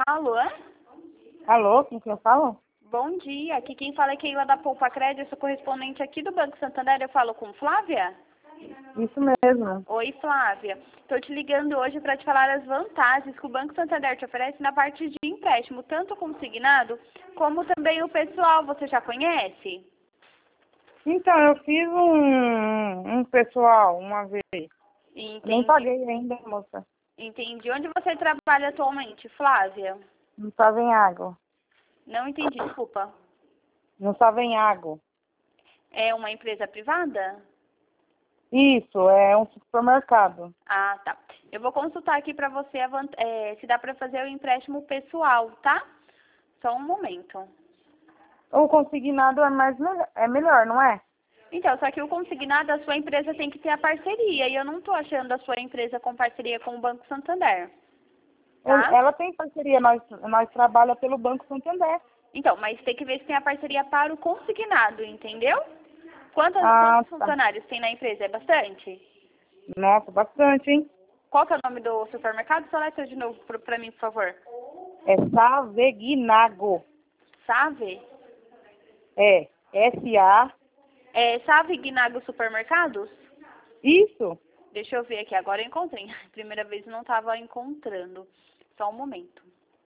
Alô? Alô, com quem eu falo? Bom dia, aqui quem fala é Keila da Poupa Crédito, eu sou correspondente aqui do Banco Santander, eu falo com Flávia? Isso mesmo. Oi, Flávia. Estou te ligando hoje para te falar as vantagens que o Banco Santander te oferece na parte de empréstimo, tanto consignado como também o pessoal. Você já conhece? Então, eu fiz um pessoal uma vez. Nem Entendi. paguei ainda, moça. Entendi. Onde você trabalha atualmente, Flávia? Não estava em água. Não entendi, desculpa. Não estava em água. É uma empresa privada? Isso, é um supermercado. Ah, tá. Eu vou consultar aqui para você se dá para fazer o empréstimo pessoal, tá? Só um momento. O consignado é melhor, não é? Então, só que o consignado, a sua empresa tem que ter a parceria. E eu não estou achando a sua empresa com parceria com o Banco Santander. Tá? Ela tem parceria, nós trabalhamos pelo Banco Santander. Então, mas tem que ver se tem a parceria para o consignado, entendeu? Quantos Ah, tá. funcionários tem na empresa? É bastante? Nossa, bastante, hein? Qual que é o nome do supermercado? Seleta de novo para mim, por favor. É Savegnago. Save? É, S-A. É Save Guinago Supermercados? Isso. Deixa eu ver aqui, agora eu encontrei. Primeira vez eu não estava encontrando. Só um momento.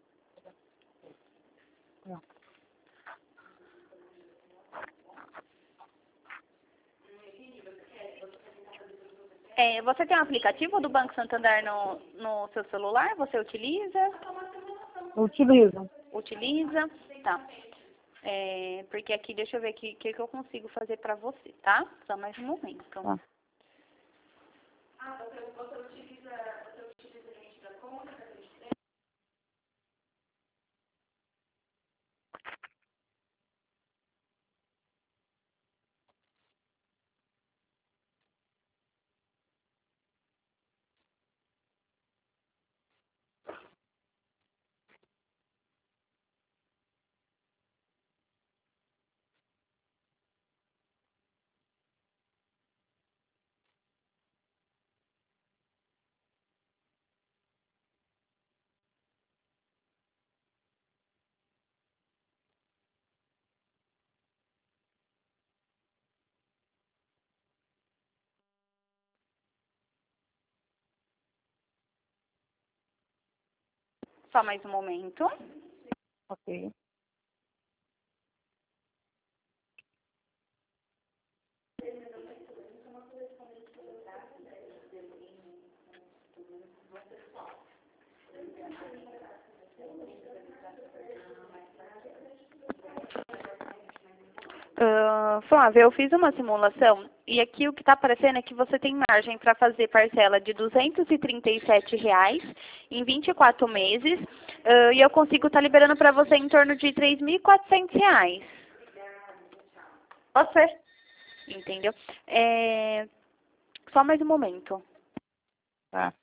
Você tem um aplicativo do Banco Santander no seu celular? Você utiliza? Utilizo. Utiliza? Tá. Porque aqui, deixa eu ver aqui o que eu consigo fazer para você, tá? Só mais um momento. Tá. Só mais um momento. Ok. Flávia, eu fiz uma simulação e aqui o que está aparecendo é que você tem margem para fazer parcela de R$ 237 em 24 meses e eu consigo estar liberando para você em torno de R$ 3.400. Você? Entendeu? Só mais um momento. Tá.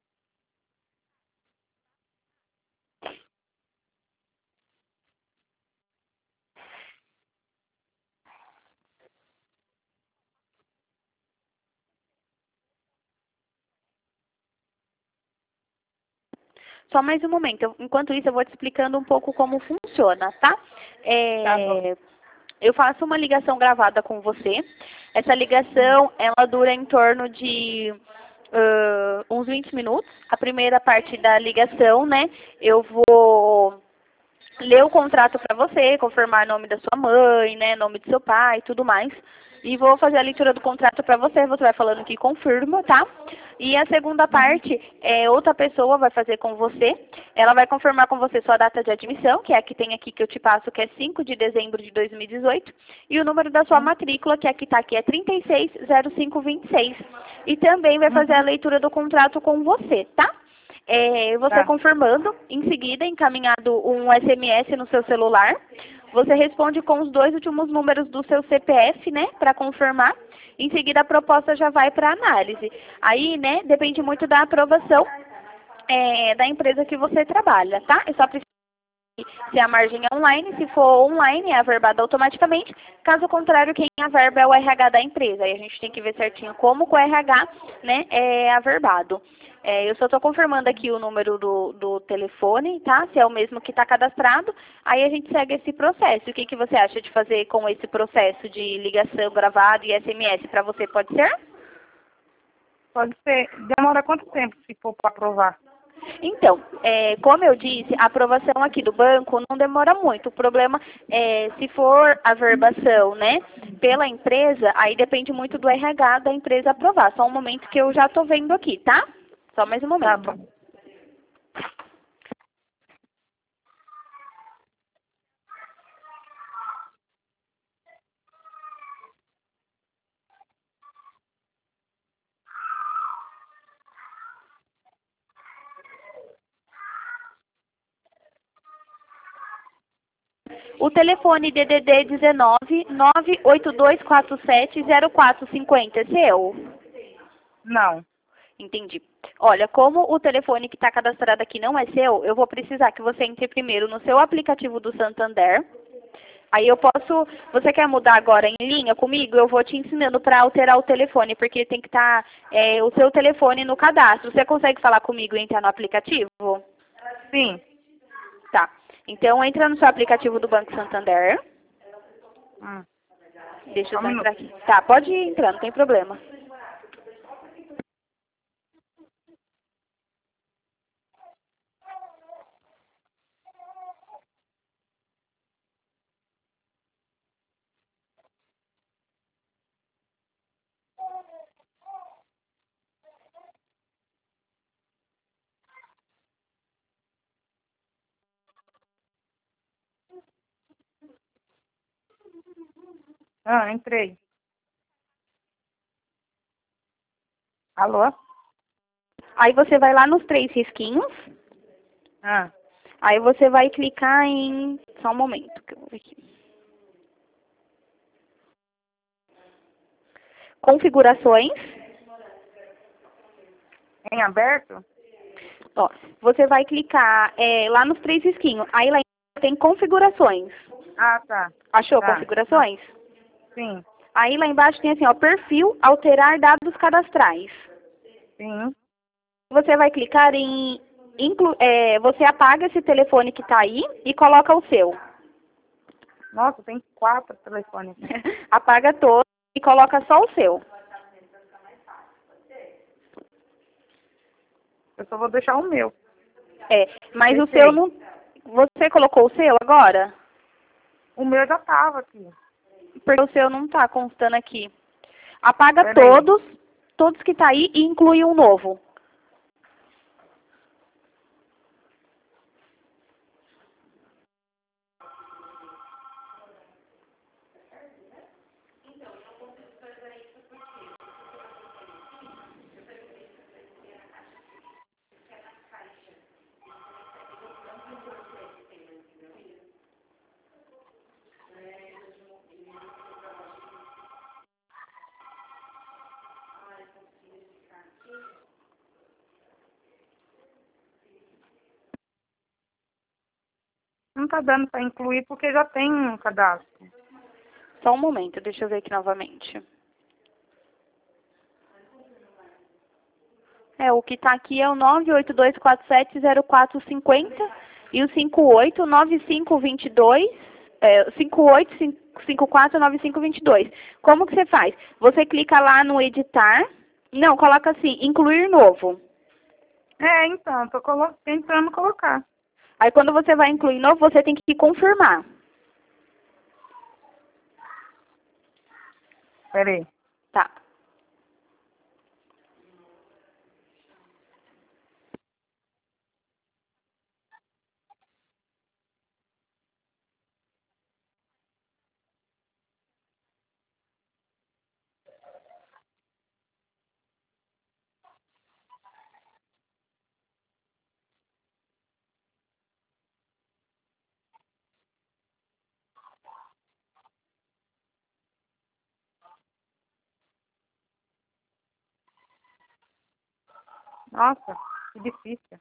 Só mais um momento. Enquanto isso, eu vou te explicando um pouco como funciona, tá? Tá bom. Eu faço uma ligação gravada com você. Essa ligação, ela dura em torno de uns 20 minutos. A primeira parte da ligação, né? Eu vou ler o contrato para você, confirmar nome da sua mãe, né? Nome do seu pai e tudo mais. E vou fazer a leitura do contrato para você. Você vai falando que confirma, tá? E a segunda parte, outra pessoa vai fazer com você. Ela vai confirmar com você sua data de admissão, que é a que tem aqui que eu te passo, que é 5 de dezembro de 2018. E o número da sua matrícula, que é a que está aqui, é 360526. E também vai fazer a leitura do contrato com você, tá? Você Tá. confirmando, em seguida, encaminhado um SMS no seu celular. Você responde com os 2 últimos números do seu CPF, né, para confirmar. Em seguida, a proposta já vai para análise. Aí, né, depende muito da aprovação da empresa que você trabalha, tá? Eu só preciso se a margem é online. Se for online, é averbada automaticamente. Caso contrário, quem averba é o RH da empresa. Aí a gente tem que ver certinho como que o RH, né, é averbado. Eu só estou confirmando aqui o número do telefone, tá? Se é o mesmo que está cadastrado. Aí a gente segue esse processo. O que você acha de fazer com esse processo de ligação gravado e SMS para você? Pode ser? Pode ser. Demora quanto tempo se for para aprovar? Então, como eu disse, a aprovação aqui do banco não demora muito. O problema é, se for a verbação, né, pela empresa, aí depende muito do RH da empresa aprovar. Só um momento que eu já estou vendo aqui, tá? Só mais um Tá momento. bom. O telefone DDD 19 98247 0450 é seu? Não. Entendi. Olha, como o telefone que está cadastrado aqui não é seu, eu vou precisar que você entre primeiro no seu aplicativo do Santander. Aí eu posso. Você quer mudar agora em linha comigo? Eu vou te ensinando para alterar o telefone, porque tem que estar o seu telefone no cadastro. Você consegue falar comigo e entrar no aplicativo? Sim. Tá. Então entra no seu aplicativo do Banco Santander. Hum. Deixa Só eu um só entrar minuto. aqui. Tá, pode entrar, não tem problema. Ah, entrei. Alô? Aí você vai lá nos três risquinhos. Ah, Aí você vai clicar em. Só um momento, que eu vou ver aqui. Configurações. em aberto? Ó, você vai clicar lá nos três risquinhos. Aí lá embaixo tem configurações. Ah, tá. Achou Tá. Ah, configurações? sim. Aí lá embaixo tem assim, ó, perfil, alterar dados cadastrais. Sim. Você vai clicar em você apaga esse telefone que está aí e coloca o seu. Nossa, tem 4 telefones. Apaga todos e coloca só o seu. Eu só vou deixar o meu. Mas o seu Deixei. não. Você colocou o seu agora? O meu já tava aqui. Porque o seu não está constando aqui. Apaga Peraí. todos que está aí e inclui um novo. Não tá dando pra incluir porque já tem um cadastro. Só um momento, deixa eu ver aqui novamente. O que está aqui é o 982470450 e o 589522, 58549522. Como que você faz? Você clica lá no editar, não, coloca assim, incluir novo. Então, tô tentando colocar. Aí quando você vai incluir novo, você tem que confirmar. Peraí. Tá. Nossa, que difícil.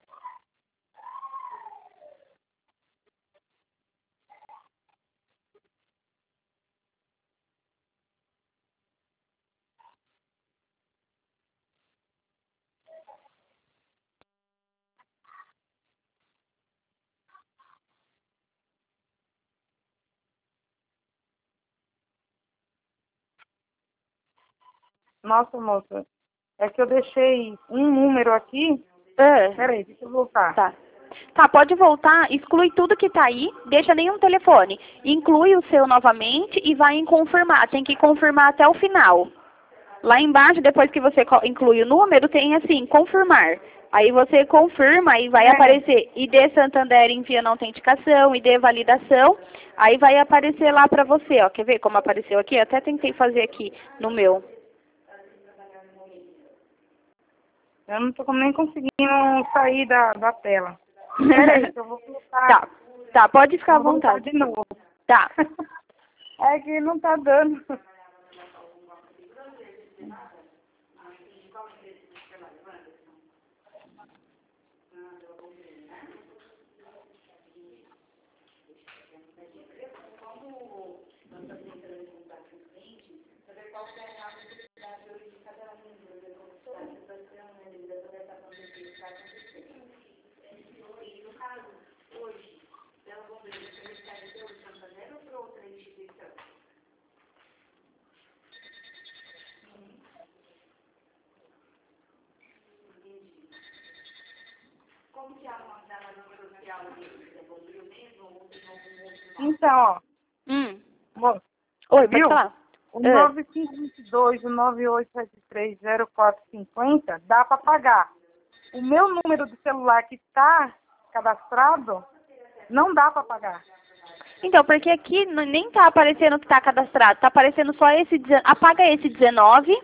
Nossa, moça, é que eu deixei um número aqui. Ah, Peraí, deixa eu voltar. tá. Tá, pode voltar, exclui tudo que tá aí, deixa nenhum telefone. Inclui o seu novamente e vai em confirmar. Tem que confirmar até o final. Lá embaixo, depois que você inclui o número, tem assim, confirmar. Aí você confirma e vai É, aparecer ID Santander enviando autenticação, ID validação. Aí vai aparecer lá pra você, ó. Quer ver como apareceu aqui? Eu até tentei fazer aqui no meu. eu não tô nem conseguindo sair da tela. Peraí, que eu vou colocar. Tá, tá, pode ficar à Vou voltar vontade. de novo. Tá. É que não tá dando. Então, ó, Hum. moço, Oi, pode viu? falar. O Ah. 9522, o 98730450 dá para pagar. O meu número de celular que está cadastrado não dá para pagar. Então, porque aqui nem tá aparecendo que tá cadastrado, tá aparecendo só esse, apaga esse 19,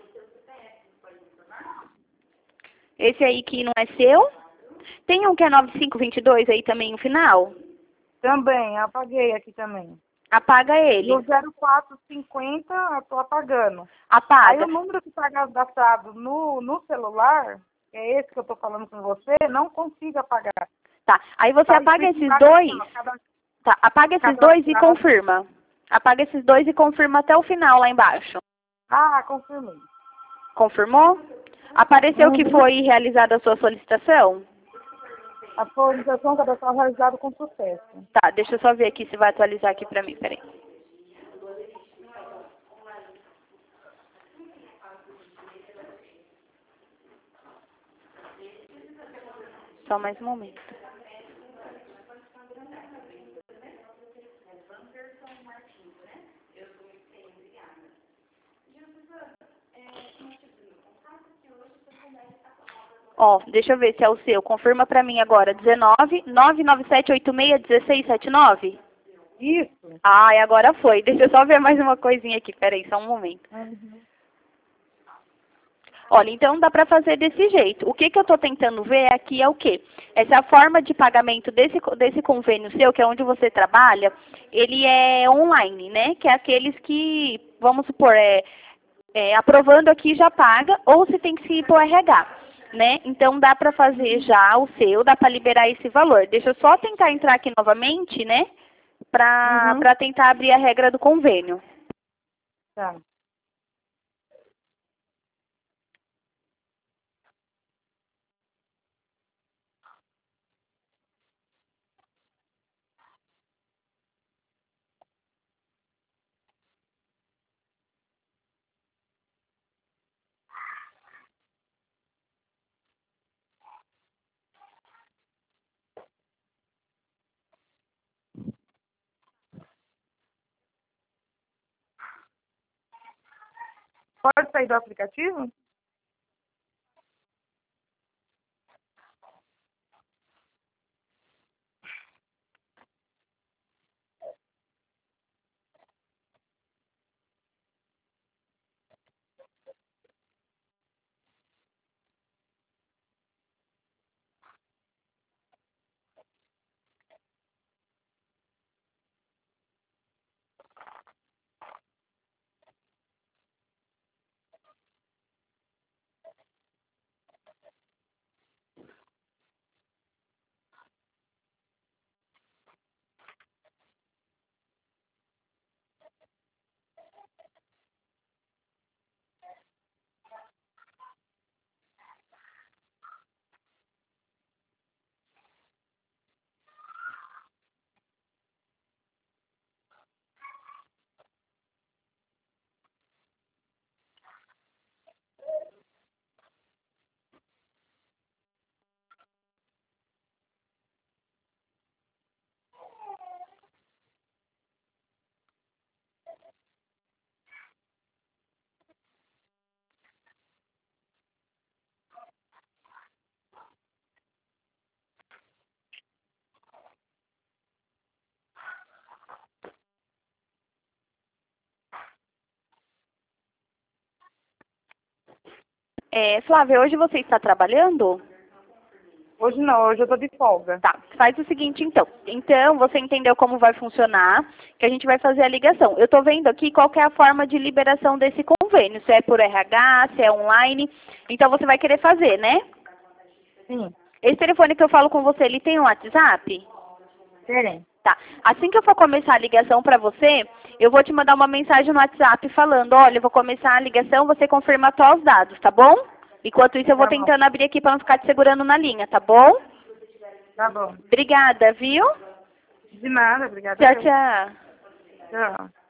esse aí que não é seu. Tem um que é 9522 aí também no final? Também, apaguei aqui também. Apaga E o ele. 0450 eu estou apagando. Aí o Apaga. número que está cadastrado no celular, que é esse que eu estou falando com você, não consigo apagar. Tá. Aí você Tá apaga escrito esses embaixo assim, dois. ó, Tá, apaga esses dois e cadastrado. confirma. Apaga esses dois e confirma até o final lá embaixo. Ah, confirmei. Confirmou? Apareceu que Uhum. foi realizada a sua solicitação? A atualização cadastral realizada com sucesso. Tá, deixa eu só ver aqui se vai atualizar aqui pra mim, peraí. Só mais um momento. Ó, deixa eu ver se é o seu. Confirma pra mim agora. 19 99786 1679? Isso. Ai, agora foi. Deixa eu só ver mais uma coisinha aqui. Peraí, só um momento. Uhum. Olha, então dá para fazer desse jeito. O que que eu estou tentando ver aqui é o quê? Essa forma de pagamento desse convênio seu, que é onde você trabalha, ele é online, né? Que é aqueles que, vamos supor, aprovando aqui já paga, ou se tem que ir para o RH, né? Então dá para fazer já o seu, dá para liberar esse valor. Deixa eu só tentar entrar aqui novamente, né? Uhum. Para tentar abrir a regra do convênio. Tá. Pode sair do aplicativo? Flávia, hoje você está trabalhando? Hoje não, hoje eu tô de folga. Tá, faz o seguinte então. Então, você entendeu como vai funcionar, que a gente vai fazer a ligação. Eu estou vendo aqui qual que é a forma de liberação desse convênio, se é por RH, se é online. Então, você vai querer fazer, né? Sim, Esse telefone que eu falo com você, ele tem um WhatsApp? querem. Tá. Assim que eu for começar a ligação para você, eu vou te mandar uma mensagem no WhatsApp falando, olha, eu vou começar a ligação, você confirma só os dados, tá bom? Enquanto isso, eu vou Tá bom, tentando abrir aqui para não ficar te segurando na linha, tá bom? tá bom. Obrigada, viu? De nada, obrigada. Tchau, tchau. Tchau.